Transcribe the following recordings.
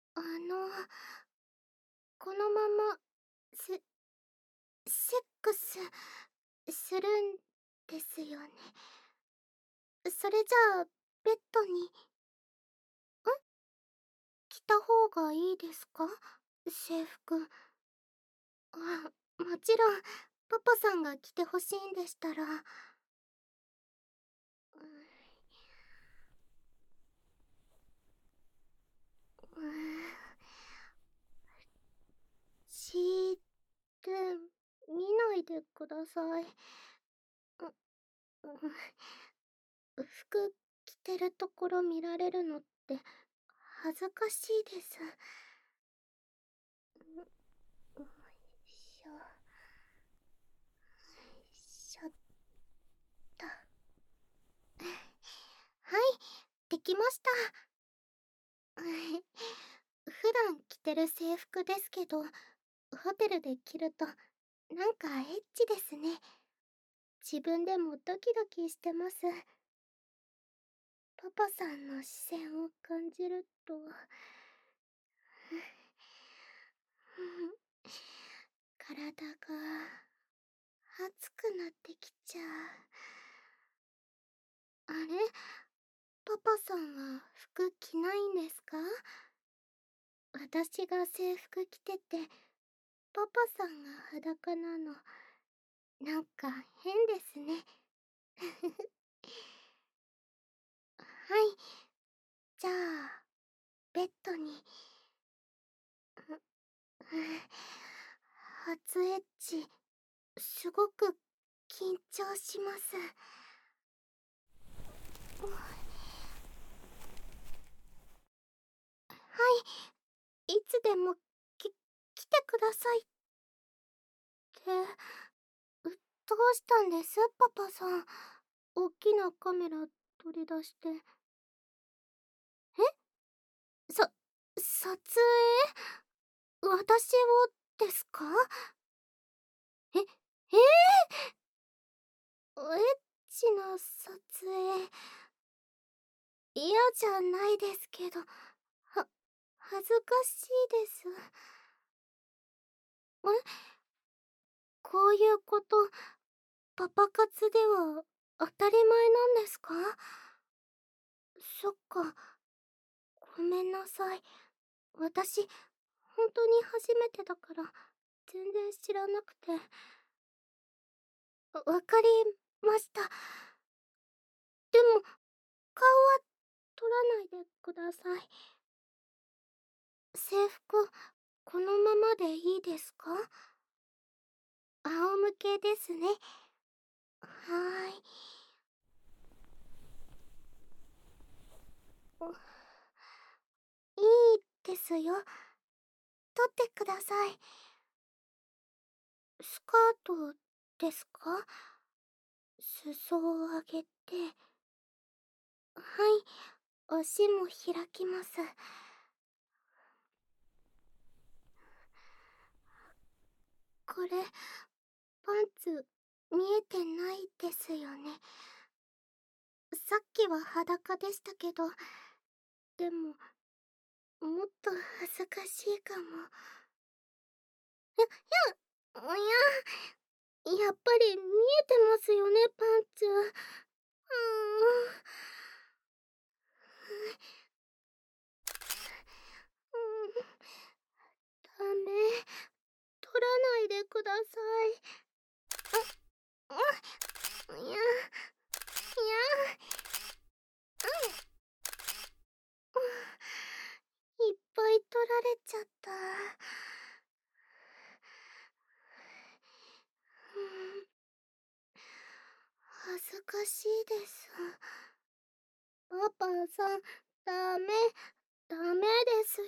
あの、このまま、セ、セックス、するんですよね。それじゃあ、ベッドに、着た方がいいですか？制服。もちろん、パパさんが着てほしいんでしたら、うん、うん、して見ないでください。服着てるところ見られるのって恥ずかしいです。よいしょ、よいしょっと。はい、できました。普段着てる制服ですけど、ホテルで着るとなんかエッチですね。自分でもドキドキしてます。パパさんの視線を感じると、体が熱くなってきちゃう。あれ、パパさんは服着ないんですか？私が制服着てて、パパさんが裸なの、なんか変ですね。はい、じゃあ、ベッドに。初エッチ、すごく緊張します。はい、いつでも来てくださいって、どうしたんですパパさん。大きなカメラ取り出して。撮影？私をですか？え、エッチな撮影、嫌じゃないですけど、恥ずかしいです。こういうこと、パパ活では当たり前なんですか？そっか、ごめんなさい。私、本当に初めてだから、全然知らなくて。わかりました。でも、顔は取らないでください。制服、このままでいいですか？仰向けですね。はーい。いいですよ。取ってください。スカートですか？裾を上げて。はい、足も開きます。これ、パンツ、見えてないですよね。さっきは裸でしたけど、でも、もっと恥ずかしいかも。やっぱり見えてますよね、パンツ。ダメ。取らないでください。いや、いや、いっぱい取られちゃった。恥ずかしいです。パパさん、ダメ、ダメですよ。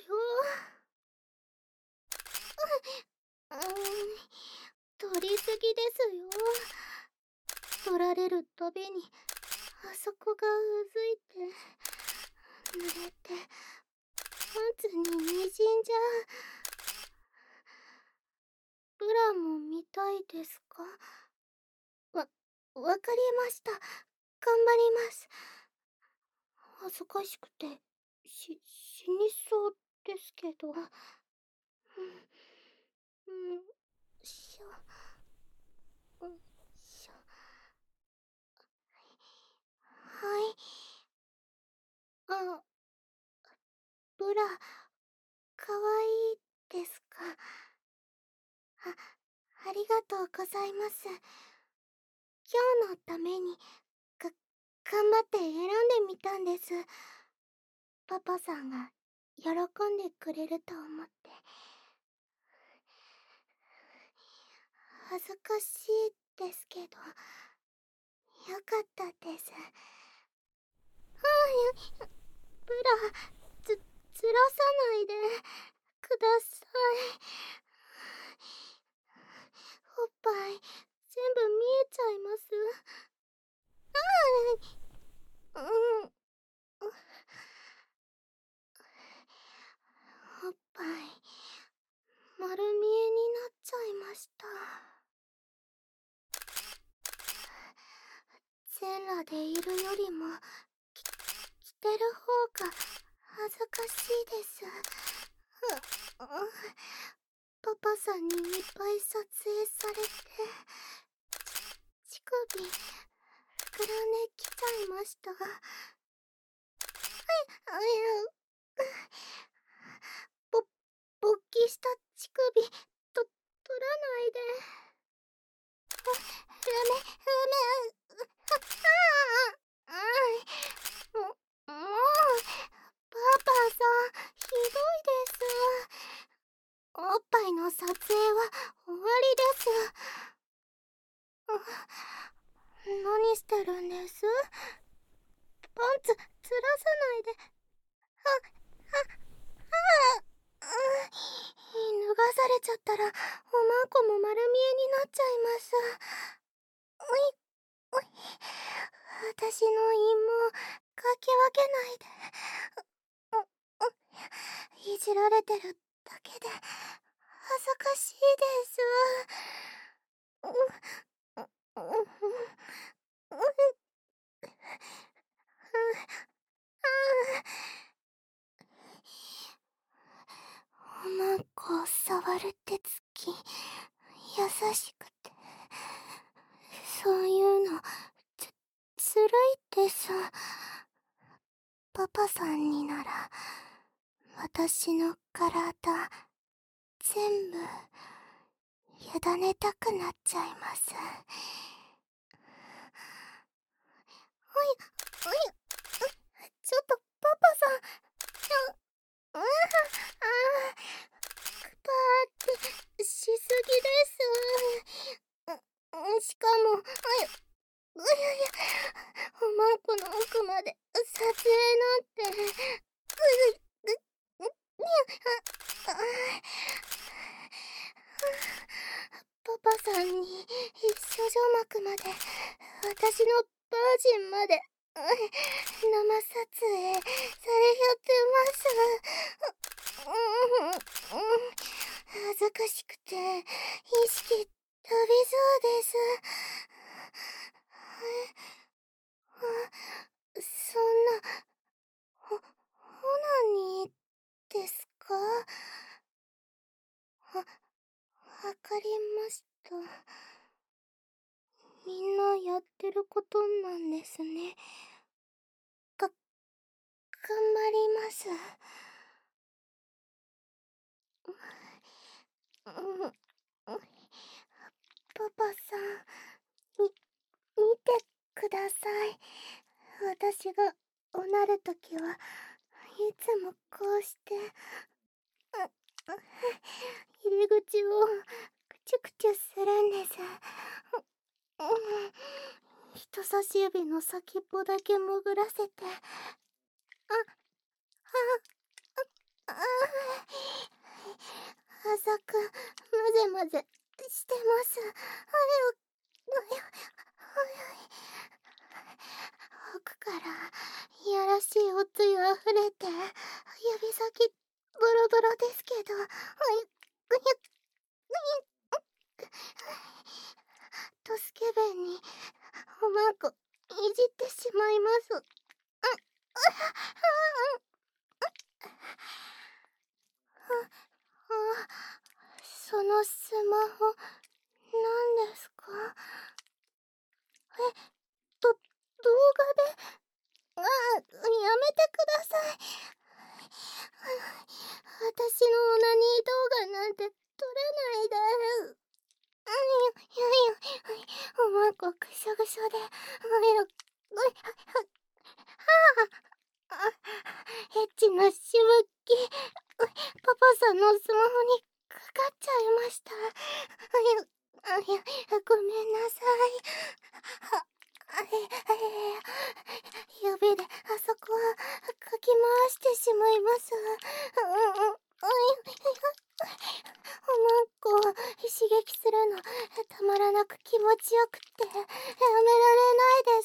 うーん、取りすぎですよ。取られるたびに、あそこがうずいて、濡れて、パンツににじんじゃう。ブラも見たいですか？わ、わかりました。頑張ります。恥ずかしくて、死にそうですけど、しょ、しょ、はい。あ、ブラ、かわいいですか？ありがとうございます。今日のために、頑張って選んでみたんです。パパさんが喜んでくれると思って。恥ずかしいですけど、よかったです。ブラ、ずらさないでください。おっぱい、全部見えちゃいます。うん。おっぱい、丸見えになっちゃいました。全裸でいるよりも、着てる方が恥ずかしいです。パパさんにいっぱい撮影されて、乳首、膨らんできちゃいました。ぼ、勃起した乳首、取らないで。もう、パパさん、ひどいです。おっぱいの撮影は終わりです。何してるんです？パンツ、ずらさないで。脱がされちゃったら、おまんこも丸見えになっちゃいます。おい、私の陰謀、かき分けないで。いじられてるだけで、恥ずかしいです。おまんこを触る手つき、優しくて、そういうの、ずるいです。パパさんになら、私の体、全部、委ねたくなっちゃいます。ちょっと、パパさん、あパーってしすぎです。しかも、おまんこの奥まで撮影なんて。あパパさんに処女膜まで、私のバージンまで、生撮影されちゃってます。恥ずかしくて意識飛びそうです。そんな、ほなにですか？わかりました。みんなやってることなんですね。頑張ります。パパさん、見てください。私がおなるときはいつもこうして、入り口をくちゅくちゅするんです。人差し指の先っぽだけ潜らせて、あ浅く混ぜ混ぜしてます。奥からいやらしいおつゆあふれて、指先ボロボロですけど、とスケベにおまんこいじってしまいます。 のスマホ、何ですか？動画で、やめてください。私のオナニー動画なんて撮らないで。おまんこぐしょぐしょで、エッチなしぶき、パパさんのスマホにかかっちゃいました。ごめんなさい。指であそこはかき回してしまいます。おまんこを刺激するのたまらなく気持ちよくってやめられないです。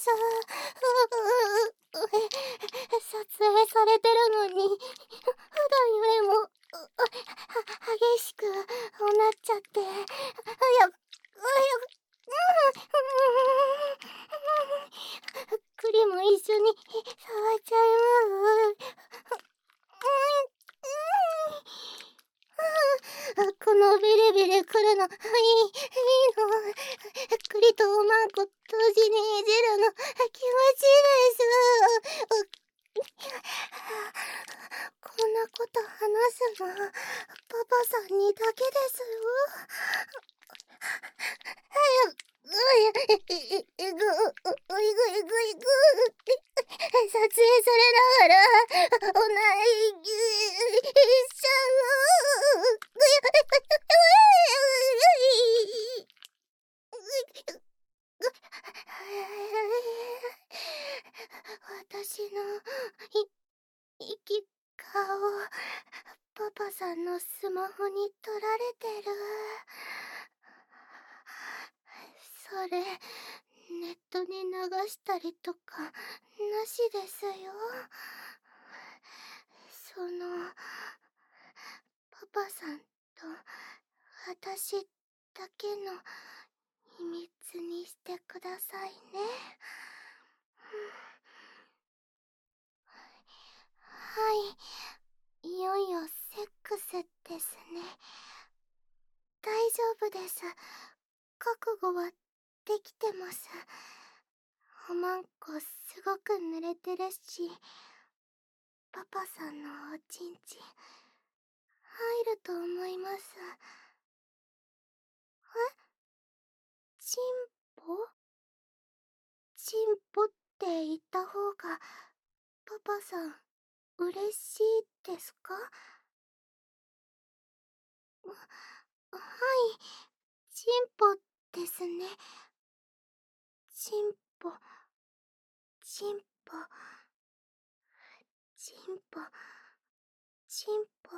撮影されてるのに普段よりも激しくなっちゃって、栗も一緒に触っちゃいます。このビリビリくるの、いいの。栗とおまんこ同時にいじるの、気持ちいいです。こんなこと話すの、パパさんにだけですよ。撮影されながら、おないぎしちゃう。私の息顔、パパさんのスマホに撮られてる。それ、ネットに流したりとか、なしですよ。パパさんと私だけの秘密にしてくださいね。はい、いよいよセックスですね。大丈夫です。覚悟はできてます。おまんこすごく濡れてるし、パパさんのおちんちん入ると思います。チンポチンポって言った方がパパさん嬉しいですか？はい、チンポですね。チンポ、チンポ、チンポ、チンポ。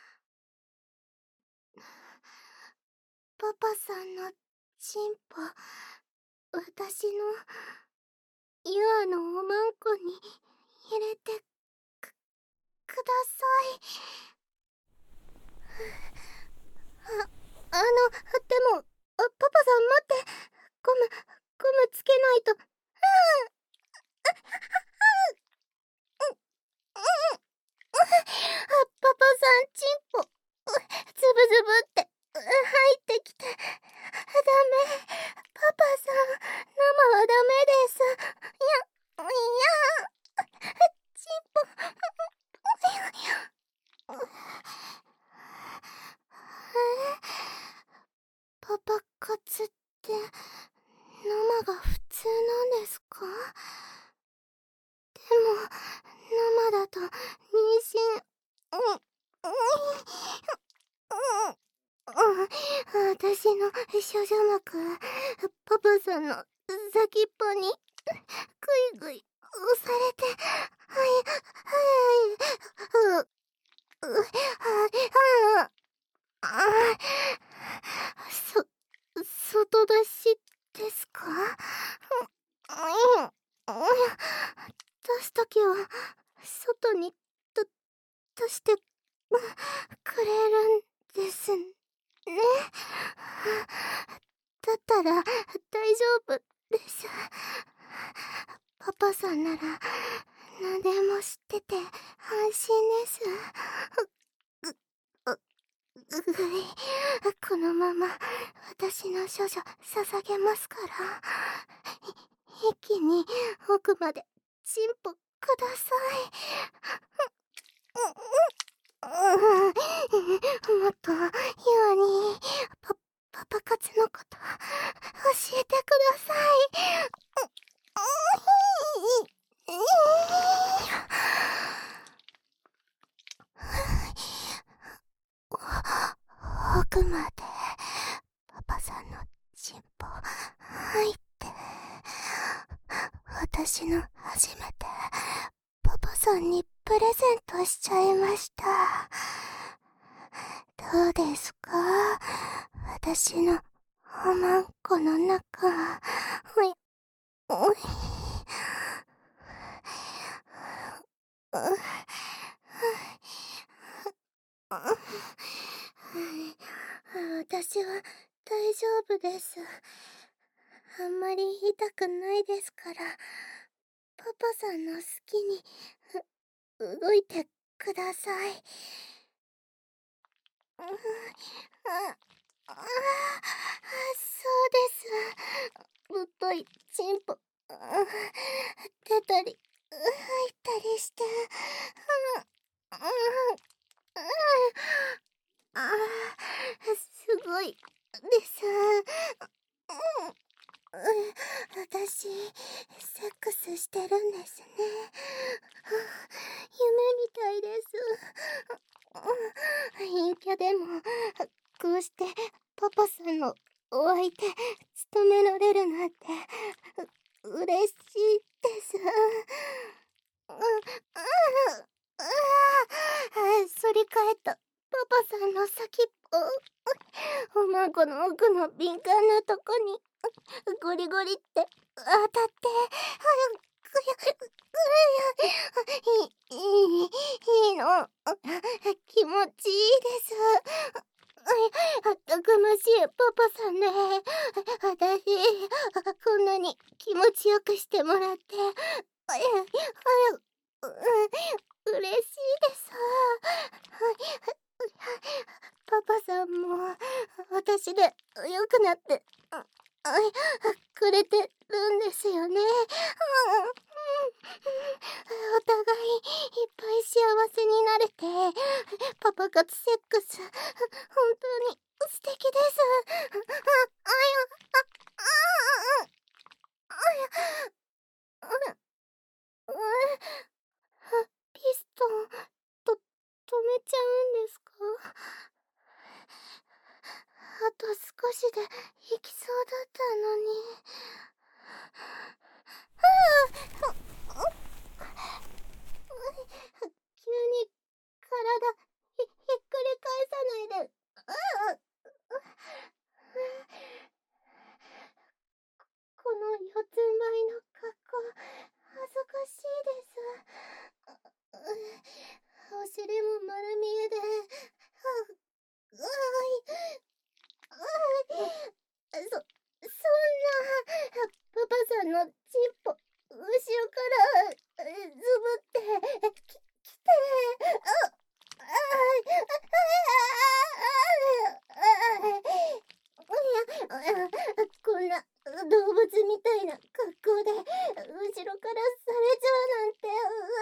パパさんのチンポ、私のユアのおまんこに入れてください。でも、パパさん待って。ゴムつけないと。パパさん、チンポ、ズブズブって入ってきて。ダメ。パパさん、生はダメです。チンポ。パパ活って生が普通なんですか？でも生だと妊娠、私の少女膜、パパさんの先っぽにぐいぐい押されて、外出しですか？出すときは外に出してくれるんですね。だったら大丈夫です。パパさんなら何でも知ってて安心です。ここのまま私の処女捧げますから。一気に奥までチンポください。もっと優愛にパパ活のこと教えてください。奥までパパさんのチンポ入って、私の初めてパパさんにプレゼントしちゃいました。どうですか、私のおまんこの中。おい私は大丈夫です。あんまり痛くないですから、パパさんの好きに動いてください。そうです。ぶっといチンポ出たり入ったりして、すごいです。私、セックスしてるんですね。夢みたいです。陰キャでも、こうしてパパさんのお相手務められるなんて、嬉しいです。反り返ったパパさんの先っぽ、おまんこの奥の敏感なとこにゴリゴリって当たって、いいの、気持ちいいです。たくましいパパさんね。私、こんなに気持ちよくしてもらって、嬉しいです。パパさんも私で良くなってくれてるんですよね。お互いいっぱい幸せになれて、パパ活セックス、本当に素敵です。ピストン、止めちゃうんですか？あと少しで行きそうだったのに。急に体ひっくり返さないで。この四つん這いの格好、恥ずかしいです。お尻も丸見えで、そんな、パパさんのチンポ、後ろからズブってきて、こんな動物みたいな格好で後ろからされちゃうなんて。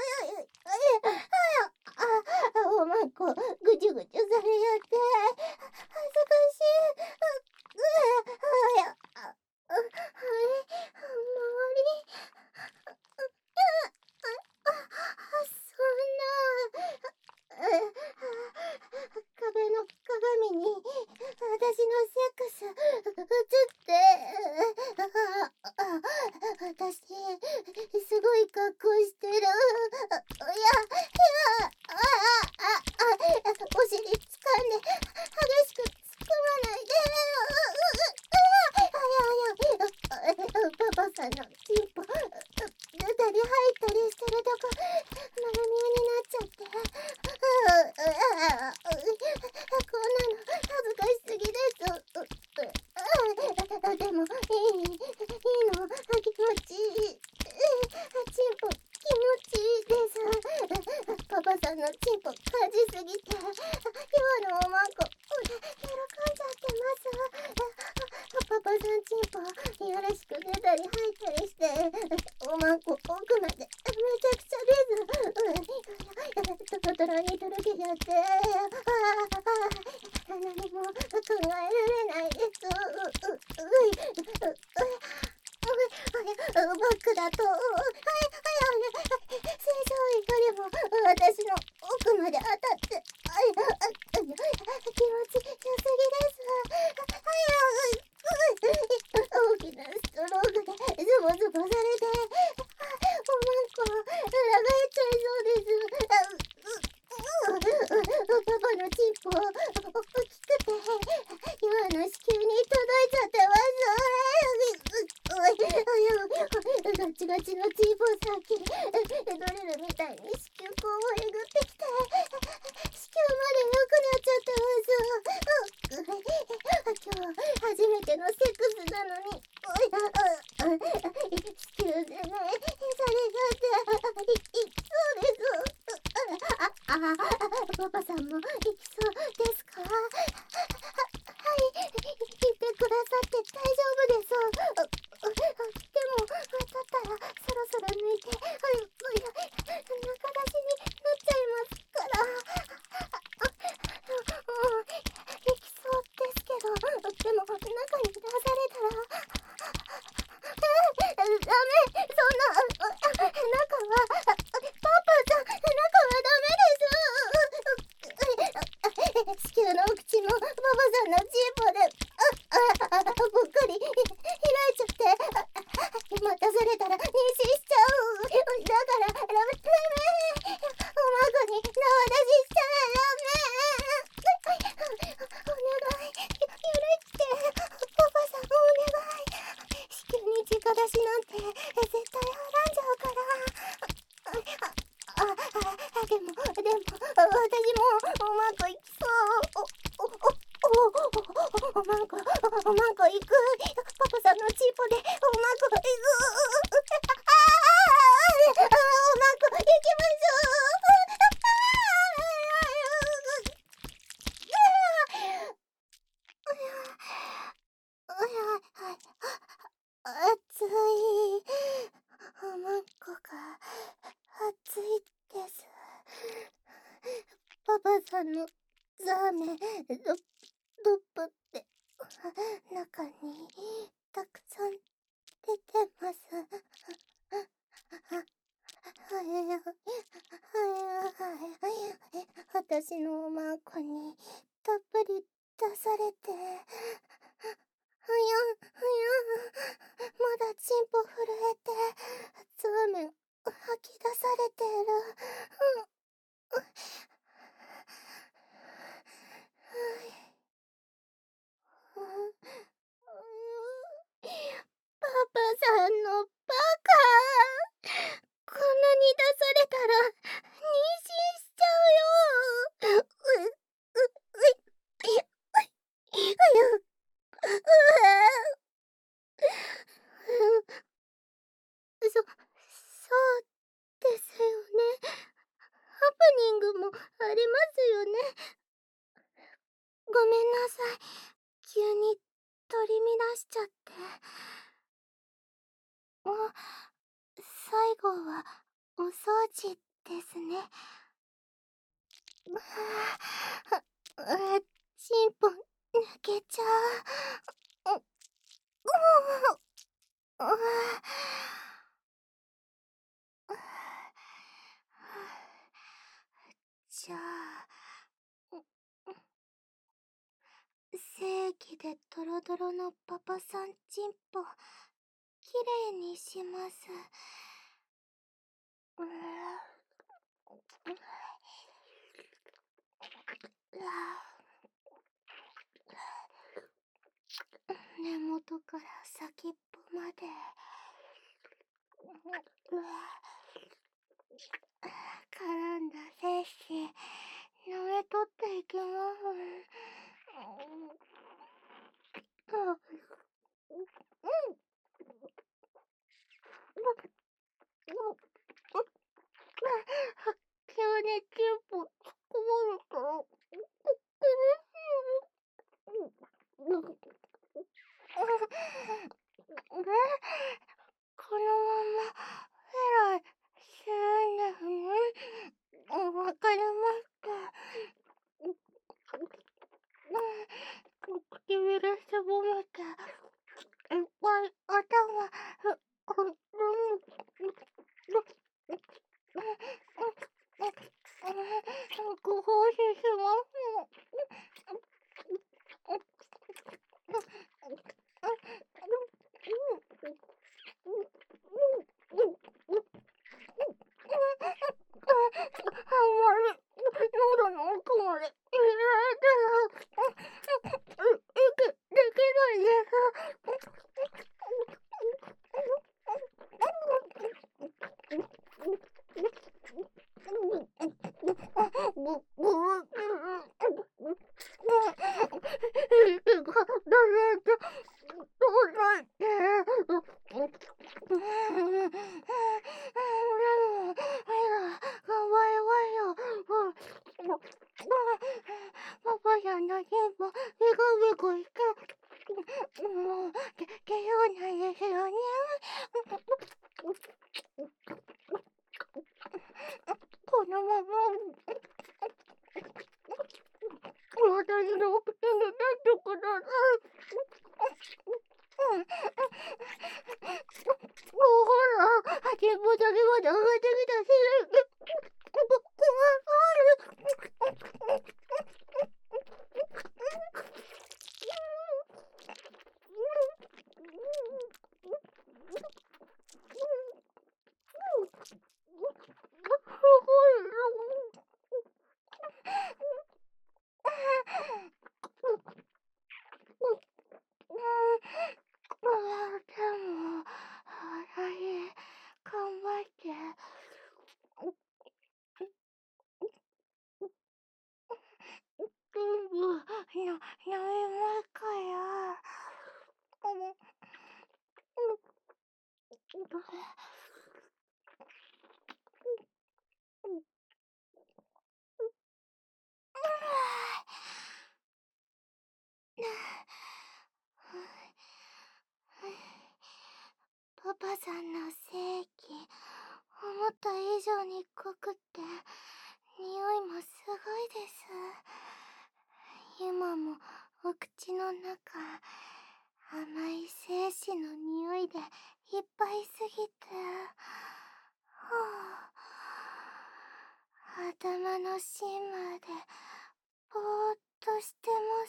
おまんこぐちゅぐちゅされやって恥ずかしい。周りそんな。壁の鏡に私のセックス映って、私すごい格好してる。お尻掴んで激しく掴まないで。パパさんのチンポ出たり入ったりしてるとこ丸見えになっちゃって、こんなの恥ずかしすぎです。でもいいの、気持ちいい。チンポ気持ちいいです。パパさんのチンポ感じすぎて、今のおまんこ喜んじゃってまり入ったりして、おまんこ奥までめちゃくちゃです。トロトロにとろけちゃって、何も考えられないです。バックだと、正常位よりも私の奥まで当たって、気持ちよすぎです。大きなストロークでズボズボされて、おまんこ裏返っちゃいそうです。パパのチンポ大きくて今の子宮に届いちゃってます。ガチガチのチンポ先ドリルみたいに子宮口をえぐってきて、子宮まで良くなっちゃってます。今日初めてのセックスなのに子宮でね、それがっていきそうです。パパさんも行きそうですか？はい、言ってくださって大丈夫です。でも、だったらそろそろ抜いて、中出しになっちゃいますから。行きそうですけど、でも中に出されたら、ダメ、そんな、中は、パパさん、中はダメです。子宮のお口もパパさんのチンポでぽっかり開いちゃって待たされたら妊娠しちゃう。だからダメ、おまごに縄出ししちゃダメ。お願い、許してパパさん、お願い。子宮に直出しなんて絶対はらんじゃうから。でも、私も、おまんこ行きそう。おまんこ行く。パパさんのチンポで、おまんこ行く。おまんこ行きましょう。熱い。おまんこが熱いです。パパさんのザーメン、ドップって中にたくさん出てます。私のおまんこにたっぷり出されて、まだチンポ震えて、ザーメン吐き出されてる。パパさんのバカ。こんなに出されたら妊娠しちゃうよ。そうですよね。ハプニングもありますよね。ごめんなさい。急に取り乱しちゃって。最後はお掃除ですね。チンポ抜けちゃう。じゃあ、正規でドロドロのパパさんチンポきれいにします。根元から先っぽまで絡んだ精子舐めとっていきます。急にチンポ突っ込まれたらないですパパさんの心もビコビコしてもうけそうなんですよね。このまま私のお口に出してください。ほら、足元にまで上がってきたし、でも、私、頑張って、全部、飲みますから。パパさんの精液、思った以上に濃くって匂いもすごいです。今もお口の中甘い精子の匂いでいっぱいすぎて、頭の芯までぼーっとしてます。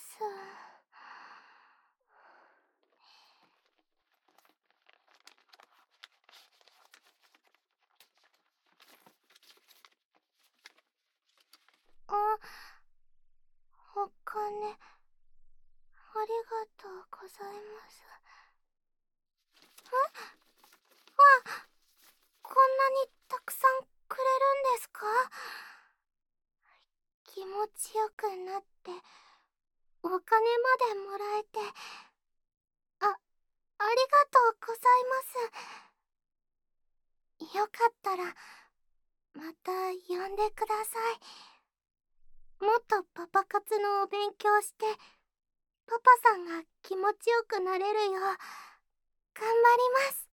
あ、お金、ありがとうございます。こんなにたくさんくれるんですか？気持ちよくなってお金までもらえて、ありがとうございます。よかったらまた呼んでください。もっとパパ活のお勉強してパパさんが気持ちよくなれるよう頑張ります。